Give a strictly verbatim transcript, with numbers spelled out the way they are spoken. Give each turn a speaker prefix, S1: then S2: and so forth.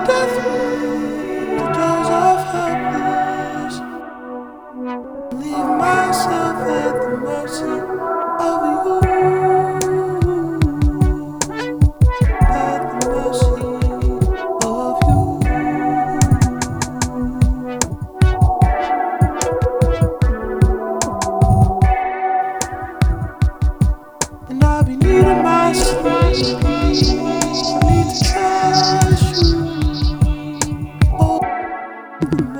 S1: death room, the jaws of helpless. Leave myself at the mercy of you. At the mercy of you. And I'll be needing my sleep. Need to touch you. Oh.